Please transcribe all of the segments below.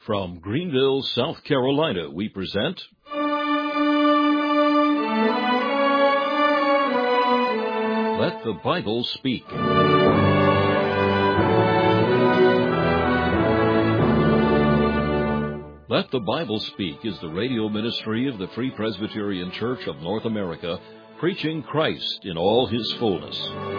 From Greenville, South Carolina, we present Let the Bible Speak. Let the Bible Speak is the radio ministry of the Free Presbyterian Church of North America, preaching Christ in all His fullness.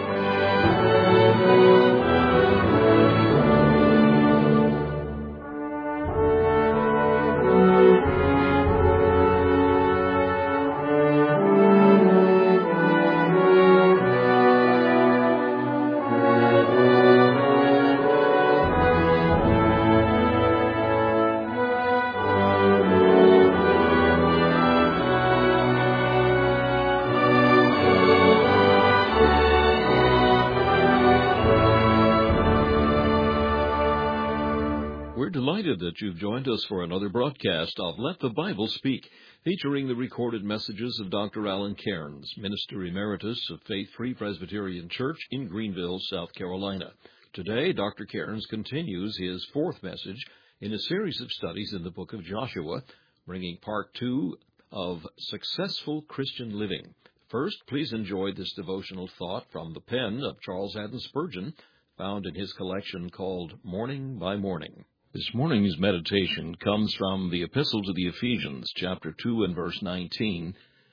Delighted that you've joined us for another broadcast of Let the Bible Speak, featuring the recorded messages of Dr. Alan Cairns, Minister Emeritus of Faith Free Presbyterian Church in Greenville, South Carolina. Today, Dr. Cairns continues his fourth message in a series of studies in the book of Joshua, bringing part 2 of Successful Christian Living. First, please enjoy this devotional thought from the pen of Charles Haddon Spurgeon, found in his collection called Morning by Morning. This morning's meditation comes from the Epistle to the Ephesians, chapter 2 and verse 19,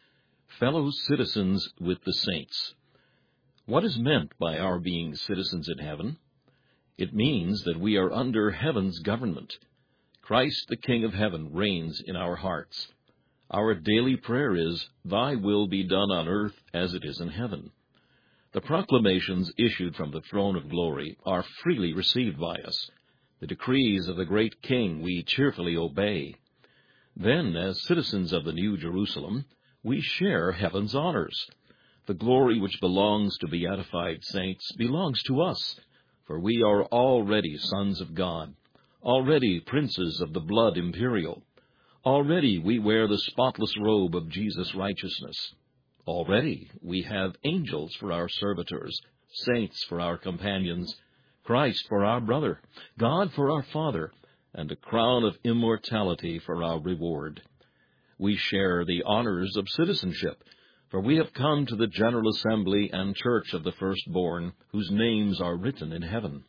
Fellow Citizens with the Saints. What is meant by our being citizens in heaven? It means that we are under heaven's government. Christ, the King of heaven, reigns in our hearts. Our daily prayer is, Thy will be done on earth as it is in heaven. The proclamations issued from the throne of glory are freely received by us. The decrees of the great King we cheerfully obey. Then, as citizens of the New Jerusalem, we share heaven's honors. The glory which belongs to beatified saints belongs to us, for we are already sons of God, already princes of the blood imperial. Already we wear the spotless robe of Jesus' righteousness. Already we have angels for our servitors, saints for our companions, Christ for our brother, God for our Father, and a crown of immortality for our reward. We share the honors of citizenship, for we have come to the General Assembly and Church of the Firstborn, whose names are written in heaven.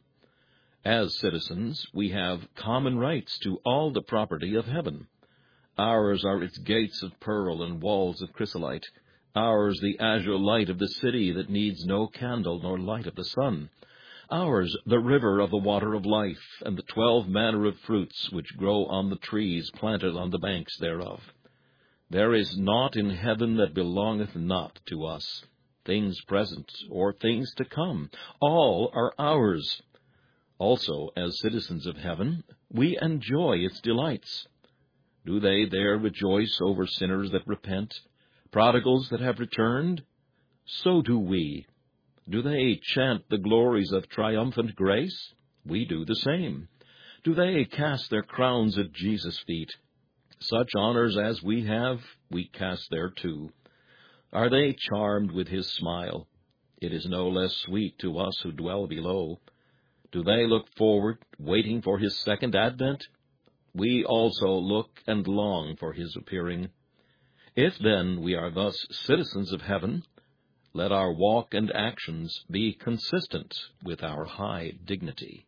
As citizens, we have common rights to all the property of heaven. Ours are its gates of pearl and walls of chrysolite. Ours the azure light of the city that needs no candle nor light of the sun. Ours the river of the water of life, and the 12 manner of fruits which grow on the trees planted on the banks thereof. There is naught in heaven that belongeth not to us, things present or things to come. All are ours. Also, as citizens of heaven, we enjoy its delights. Do they there rejoice over sinners that repent, prodigals that have returned? So do we. Do they chant the glories of triumphant grace? We do the same. Do they cast their crowns at Jesus' feet? Such honors as we have, we cast there too. Are they charmed with His smile? It is no less sweet to us who dwell below. Do they look forward, waiting for His second advent? We also look and long for His appearing. If then we are thus citizens of heaven, let our walk and actions be consistent with our high dignity.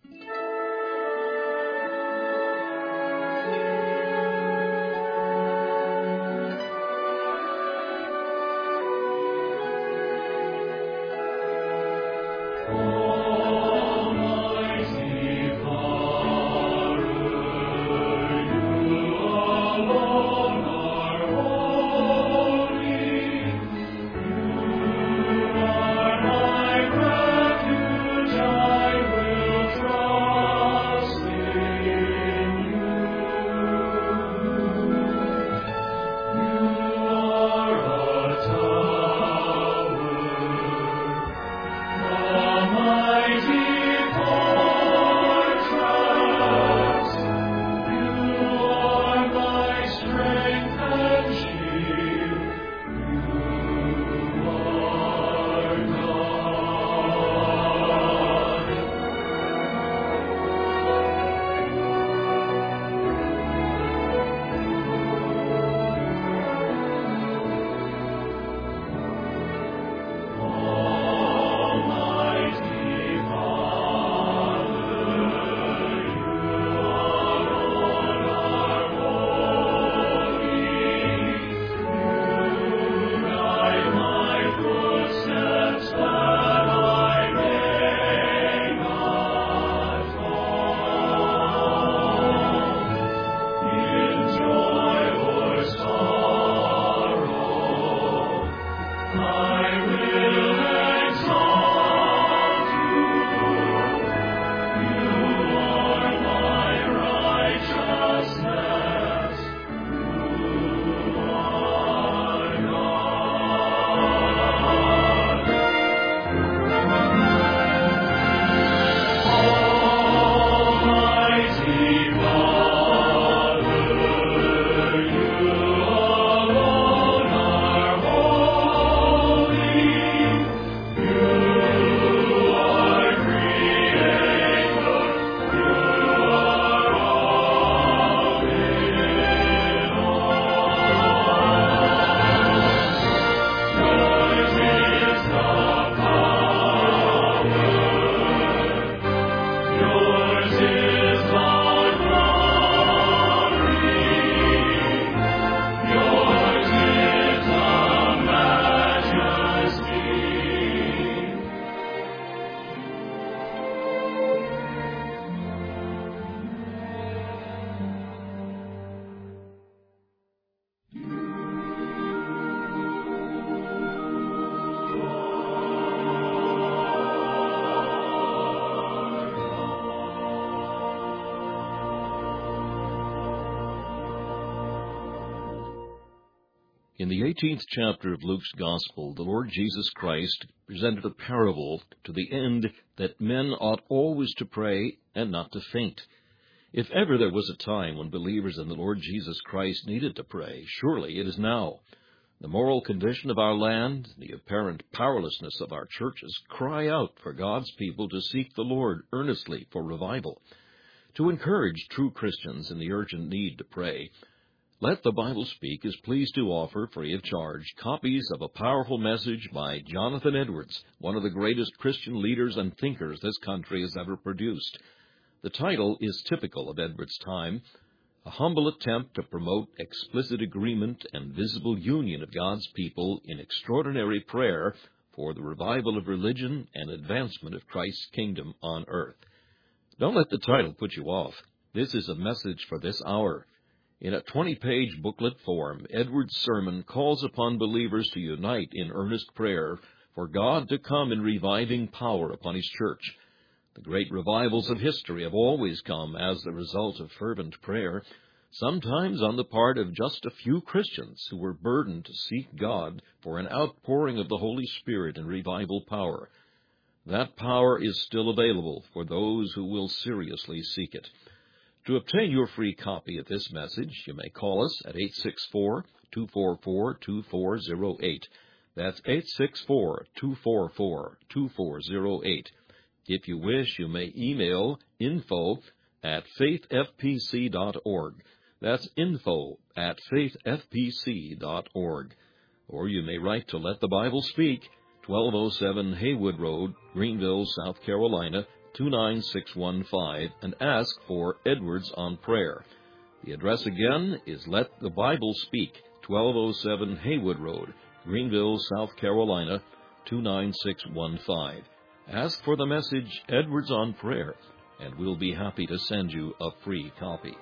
I will trust. In the 18th chapter of Luke's Gospel, the Lord Jesus Christ presented a parable to the end that men ought always to pray and not to faint. If ever there was a time when believers in the Lord Jesus Christ needed to pray, surely it is now. The moral condition of our land, the apparent powerlessness of our churches, cry out for God's people to seek the Lord earnestly for revival. To encourage true Christians in the urgent need to pray, Let the Bible Speak is pleased to offer, free of charge, copies of a powerful message by Jonathan Edwards, one of the greatest Christian leaders and thinkers this country has ever produced. The title is typical of Edwards' time, a humble attempt to promote explicit agreement and visible union of God's people in extraordinary prayer for the revival of religion and advancement of Christ's kingdom on earth. Don't let the title put you off. This is a message for this hour. In a 20-page booklet form, Edwards' sermon calls upon believers to unite in earnest prayer for God to come in reviving power upon His church. The great revivals of history have always come as the result of fervent prayer, sometimes on the part of just a few Christians who were burdened to seek God for an outpouring of the Holy Spirit and revival power. That power is still available for those who will seriously seek it. To obtain your free copy of this message, you may call us at 864-244-2408. That's 864-244-2408. If you wish, you may email info@faithfpc.org. That's info@faithfpc.org. Or you may write to Let the Bible Speak, 1207 Haywood Road, Greenville, South Carolina, 29615, and ask for Edwards on Prayer. The address again is Let the Bible Speak, 1207 Haywood Road, Greenville, South Carolina, 29615. Ask for the message Edwards on Prayer, and we'll be happy to send you a free copy.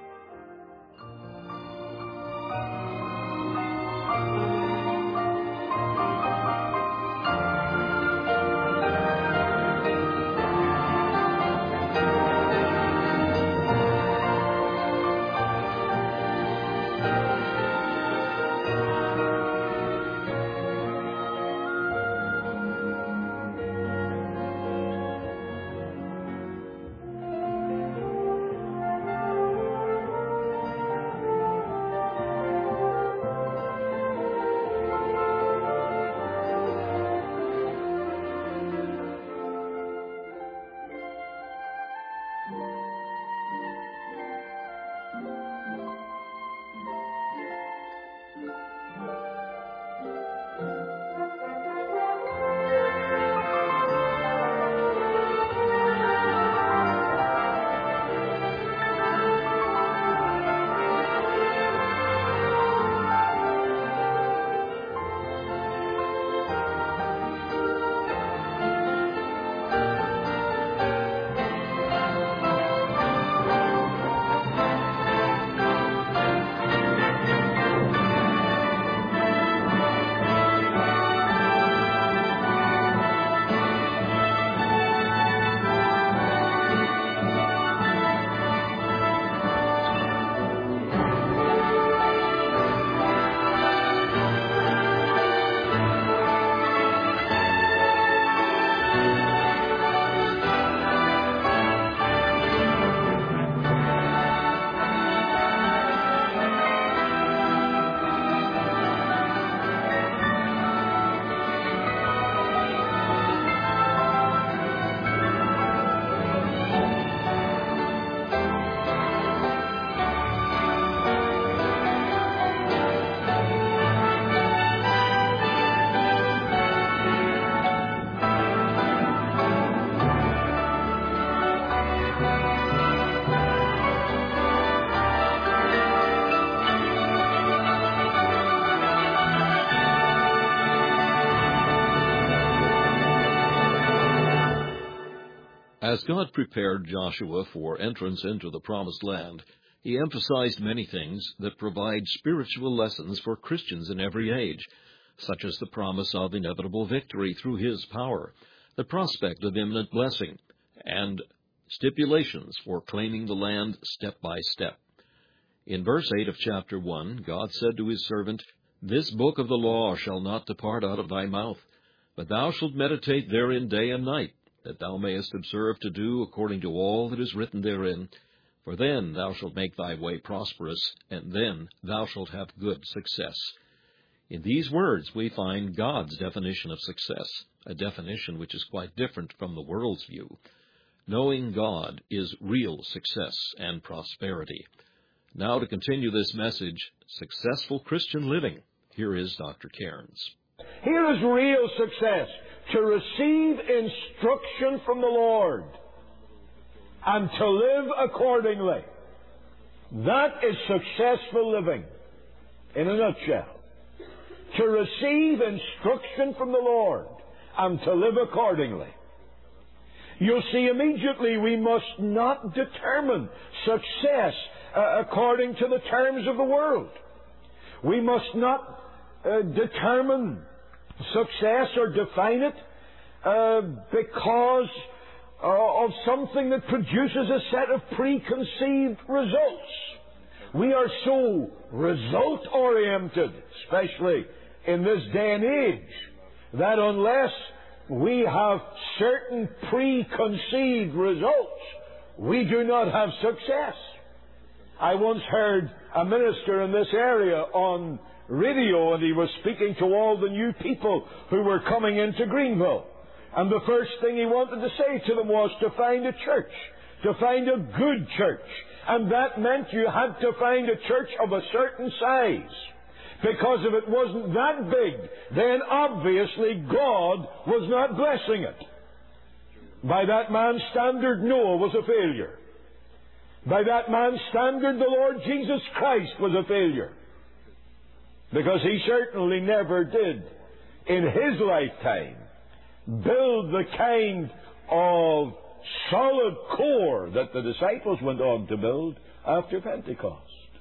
As God prepared Joshua for entrance into the Promised Land, He emphasized many things that provide spiritual lessons for Christians in every age, such as the promise of inevitable victory through His power, the prospect of imminent blessing, and stipulations for claiming the land step by step. In verse 8 of chapter 1, God said to His servant, This book of the law shall not depart out of thy mouth, but thou shalt meditate therein day and night, that thou mayest observe to do according to all that is written therein. For then thou shalt make thy way prosperous, and then thou shalt have good success. In these words we find God's definition of success, a definition which is quite different from the world's view. Knowing God is real success and prosperity. Now to continue this message, Successful Christian Living, here is Dr. Cairns. Here is real success, to receive instruction from the Lord and to live accordingly. That is successful living, in a nutshell. To receive instruction from the Lord and to live accordingly. You'll see immediately we must not determine success according to the terms of the world. We must not determine success or define it because of something that produces a set of preconceived results. We are so result-oriented, especially in this day and age, that unless we have certain preconceived results, we do not have success. I once heard a minister in this area on radio, and he was speaking to all the new people who were coming into Greenville. And the first thing he wanted to say to them was to find a church, to find a good church. And that meant you had to find a church of a certain size. Because if it wasn't that big, then obviously God was not blessing it. By that man's standard, Noah was a failure. By that man's standard, the Lord Jesus Christ was a failure. Because he certainly never did, in his lifetime, build the kind of solid core that the disciples went on to build after Pentecost.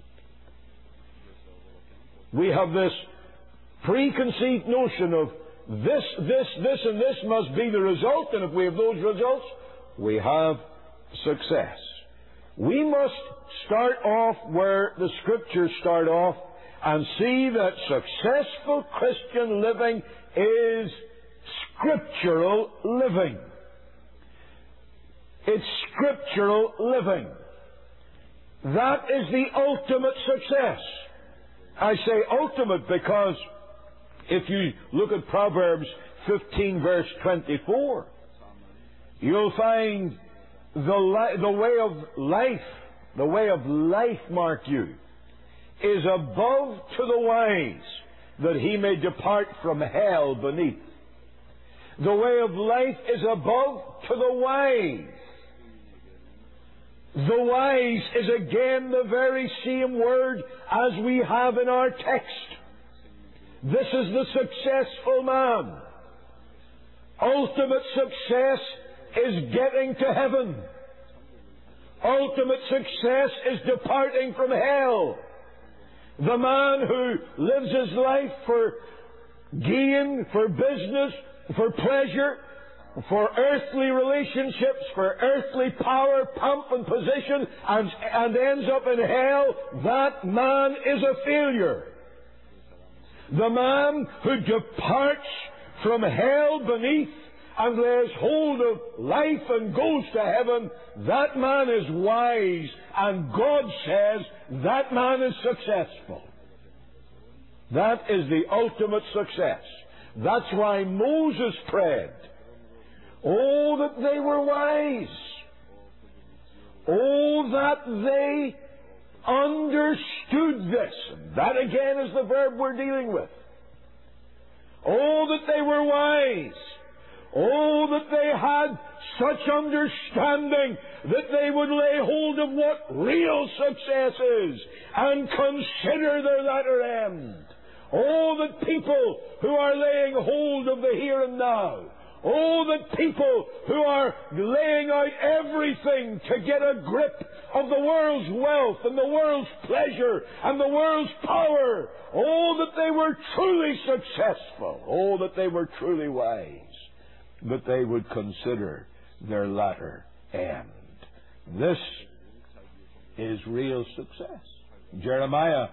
We have this preconceived notion of this, and this must be the result, and if we have those results, we have success. We must start off where the Scriptures start off and see that successful Christian living is scriptural living. It's scriptural living. That is the ultimate success. I say ultimate because if you look at Proverbs 15 verse 24, you'll find the way of life, mark you, is above to the wise, that he may depart from hell beneath. The way of life is above to the wise. The wise is again the very same word as we have in our text. This is the successful man. Ultimate success is getting to heaven. Ultimate success is departing from hell. The man who lives his life for gain, for business, for pleasure, for earthly relationships, for earthly power, pomp, and position, and ends up in hell, that man is a failure. The man who departs from hell beneath and lays hold of life and goes to heaven, that man is wise, and God says that man is successful. That is the ultimate success. That's why Moses prayed, oh, that they were wise. Oh, that they understood this. And that again is the verb we're dealing with. Oh, that they were wise. Oh, that they had such understanding that they would lay hold of what real success is and consider their latter end. Oh, that people who are laying hold of the here and now. Oh, that people who are laying out everything to get a grip of the world's wealth and the world's pleasure and the world's power. Oh, that they were truly successful. Oh, that they were truly wise. That they would consider their latter end. This is real success. Jeremiah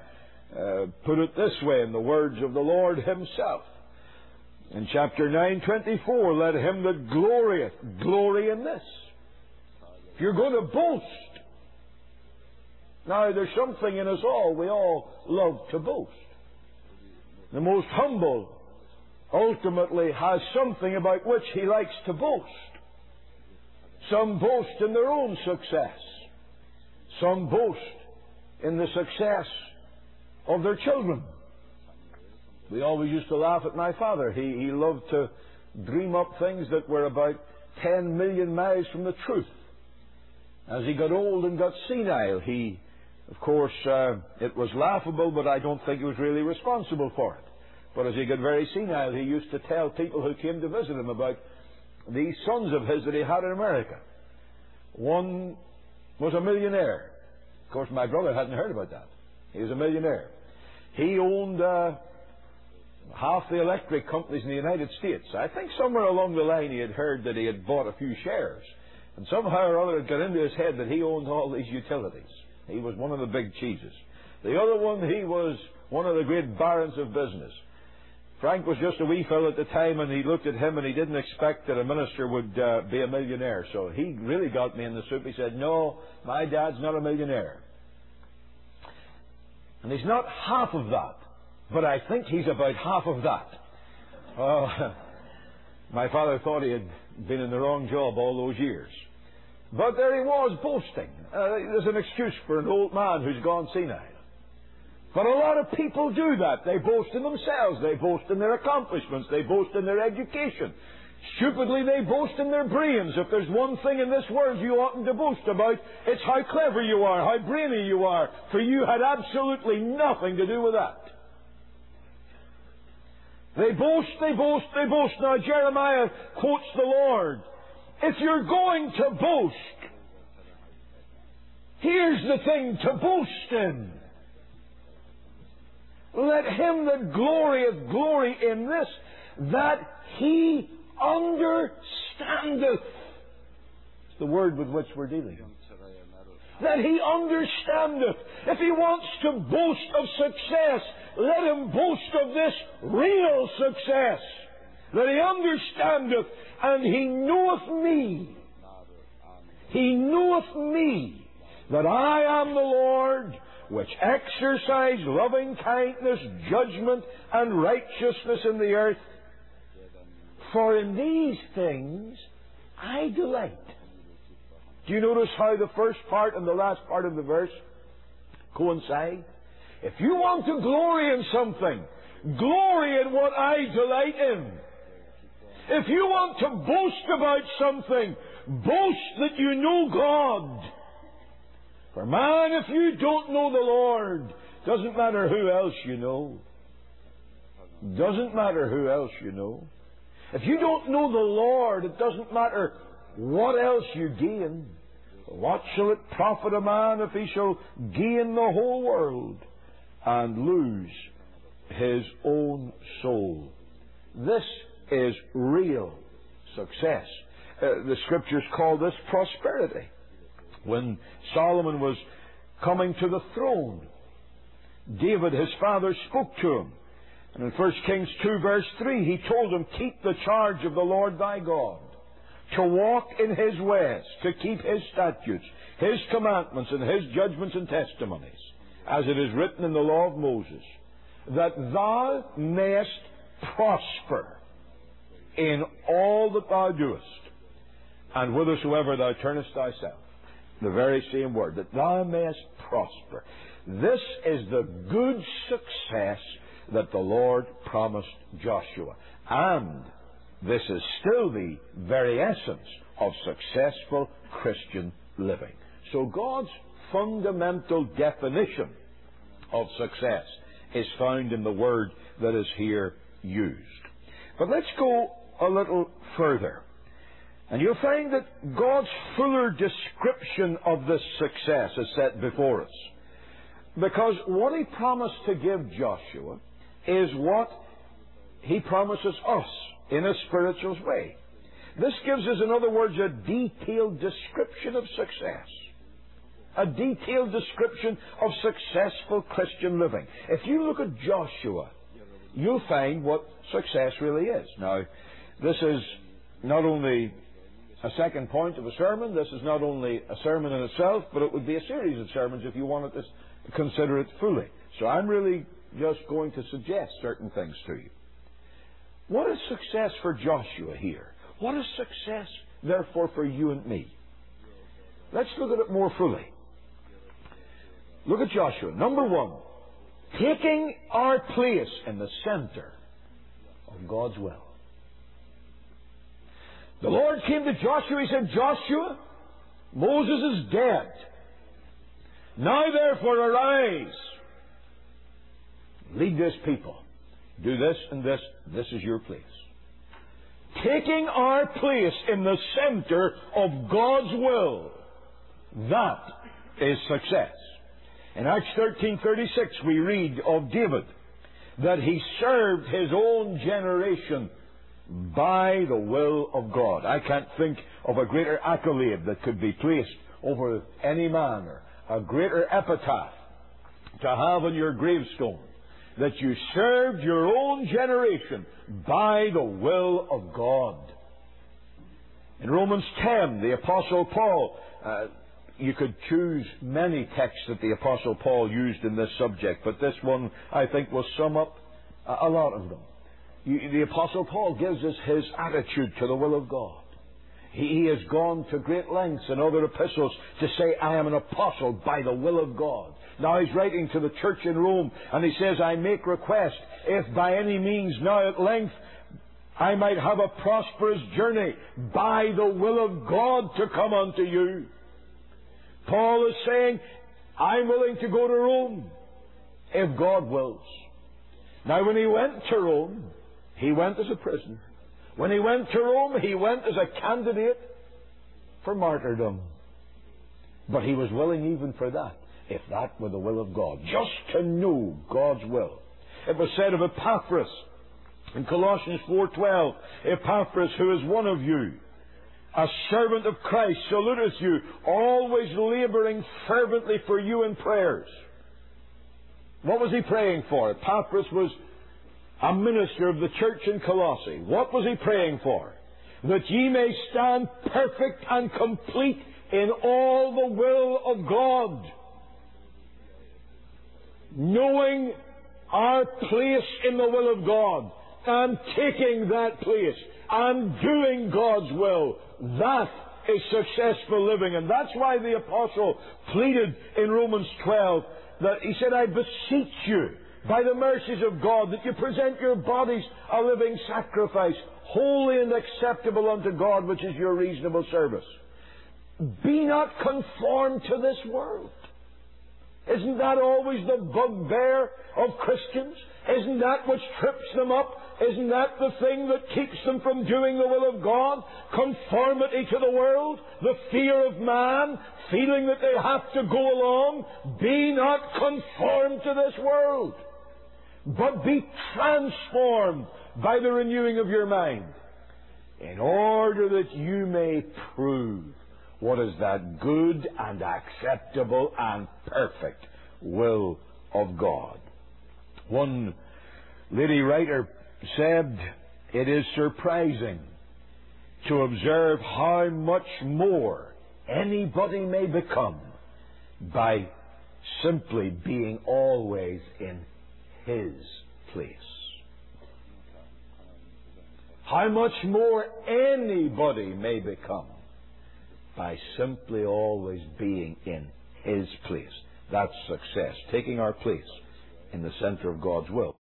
put it this way in the words of the Lord Himself. In chapter 9:24, let him that glorieth glory in this. If you're going to boast, now there's something in us all, we all love to boast. The most humble ultimately has something about which he likes to boast. Some boast in their own success. Some boast in the success of their children. We always used to laugh at my father. He loved to dream up things that were about 10 million miles from the truth. As he got old and got senile, of course, it was laughable, but I don't think he was really responsible for it. But as he got very senile, he used to tell people who came to visit him about these sons of his that he had in America. One was a millionaire. Of course, my brother hadn't heard about that. He was a millionaire. He owned half the electric companies in the United States. I think somewhere along the line he had heard that he had bought a few shares. And somehow or other it got into his head that he owned all these utilities. He was one of the big cheeses. The other one, he was one of the great barons of business. Frank was just a wee fellow at the time, and he looked at him and he didn't expect that a minister would be a millionaire. So he really got me in the soup. He said, "No, my dad's not a millionaire. And he's not half of that, but I think he's about half of that." My father thought he had been in the wrong job all those years. But there he was, boasting. There's an excuse for an old man who's gone senile. But a lot of people do that. They boast in themselves. They boast in their accomplishments. They boast in their education. Stupidly, they boast in their brains. If there's one thing in this world you oughtn't to boast about, it's how clever you are, how brainy you are. For you had absolutely nothing to do with that. They boast, they boast, they boast. Now, Jeremiah quotes the Lord. If you're going to boast, here's the thing to boast in. Let him that glorieth glory in this, that he understandeth. It's the word with which we're dealing. That he understandeth. If he wants to boast of success, let him boast of this real success. That he understandeth, and he knoweth me. He knoweth me, that I am the Lord, which exercise loving kindness, judgment, and righteousness in the earth. For in these things I delight. Do you notice how the first part and the last part of the verse coincide? If you want to glory in something, glory in what I delight in. If you want to boast about something, boast that you know God. For man, if you don't know the Lord, doesn't matter who else you know. Doesn't matter who else you know. If you don't know the Lord, it doesn't matter what else you gain. What shall it profit a man if he shall gain the whole world and lose his own soul? This is real success. The Scriptures call this prosperity. When Solomon was coming to the throne, David, his father, spoke to him. And in 1 Kings 2, verse 3, he told him, keep the charge of the Lord thy God, to walk in his ways, to keep his statutes, his commandments, and his judgments and testimonies, as it is written in the law of Moses, that thou mayest prosper in all that thou doest, and whithersoever thou turnest thyself. The very same word, that thou mayest prosper. This is the good success that the Lord promised Joshua. And this is still the very essence of successful Christian living. So God's fundamental definition of success is found in the word that is here used. But let's go a little further. And you'll find that God's fuller description of this success is set before us. Because what He promised to give Joshua is what He promises us in a spiritual way. This gives us, in other words, a detailed description of success. a detailed description of successful Christian living. If you look at Joshua, you'll find what success really is. Now, this is not only a second point of a sermon, this is not only a sermon in itself, but it would be a series of sermons if you wanted to consider it fully. So I'm really just going to suggest certain things to you. What is success for Joshua here? What is success, therefore, for you and me? Let's look at it more fully. Look at Joshua. Number one, taking our place in the center of God's will. The Lord came to Joshua. He said, Joshua, Moses is dead. Now therefore arise. Lead this people. Do this and this. This is your place. Taking our place in the center of God's will. That is success. In Acts 13:36 we read of David that he served his own generation by the will of God. I can't think of a greater accolade that could be placed over any man, or a greater epitaph to have on your gravestone, that you served your own generation by the will of God. In Romans 10, the Apostle Paul, you could choose many texts that the Apostle Paul used in this subject, but this one, I think, will sum up a lot of them. The Apostle Paul gives us his attitude to the will of God. He has gone to great lengths in other epistles to say, I am an apostle by the will of God. Now he's writing to the church in Rome, and he says, I make request, if by any means now at length I might have a prosperous journey by the will of God to come unto you. Paul is saying, I'm willing to go to Rome if God wills. Now when he went to Rome, he went as a prisoner. When he went to Rome, he went as a candidate for martyrdom. But he was willing even for that, if that were the will of God, just to know God's will. It was said of Epaphras in Colossians 4:12, Epaphras, who is one of you, a servant of Christ, saluteth you, always laboring fervently for you in prayers. What was he praying for? Epaphras was a minister of the church in Colossae. What was he praying for? That ye may stand perfect and complete in all the will of God, knowing our place in the will of God, and taking that place, and doing God's will. That is successful living. And that's why the apostle pleaded in Romans 12 that he said, I beseech you, by the mercies of God, that you present your bodies a living sacrifice, holy and acceptable unto God, which is your reasonable service. Be not conformed to this world. Isn't that always the bugbear of Christians? Isn't that which trips them up? Isn't that the thing that keeps them from doing the will of God? Conformity to the world, the fear of man, feeling that they have to go along. Be not conformed to this world, but be transformed by the renewing of your mind, in order that you may prove what is that good and acceptable and perfect will of God. One lady writer said, it is surprising to observe how much more anybody may become by simply being always in His place. How much more anybody may become by simply always being in His place. That's success, taking our place in the center of God's will.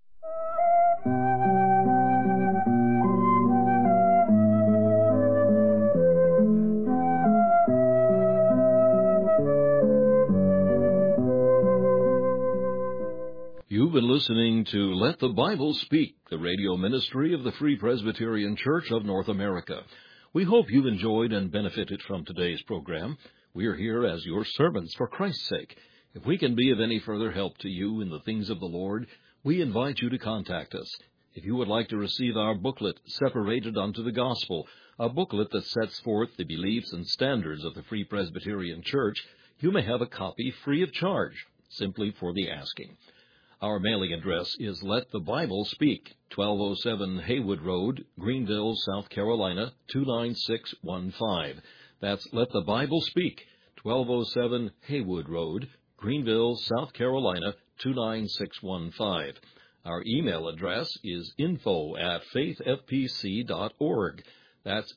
You've been listening to Let the Bible Speak, the radio ministry of the Free Presbyterian Church of North America. We hope you've enjoyed and benefited from today's program. We are here as your servants for Christ's sake. If we can be of any further help to you in the things of the Lord, we invite you to contact us. If you would like to receive our booklet, Separated unto the Gospel, a booklet that sets forth the beliefs and standards of the Free Presbyterian Church, you may have a copy free of charge, simply for the asking. Our mailing address is Let the Bible Speak, 1207 Haywood Road, Greenville, South Carolina, 29615. That's Let the Bible Speak, 1207 Haywood Road, Greenville, South Carolina, 29615. Our email address is info@faithfpc.org. That's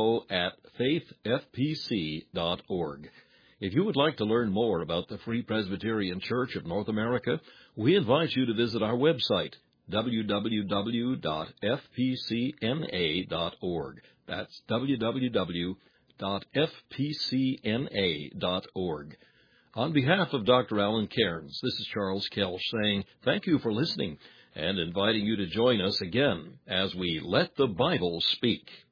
info@faithfpc.org. If you would like to learn more about the Free Presbyterian Church of North America, we invite you to visit our website, www.fpcna.org. That's www.fpcna.org. On behalf of Dr. Alan Cairns, this is Charles Kelch saying thank you for listening and inviting you to join us again as we Let the Bible Speak.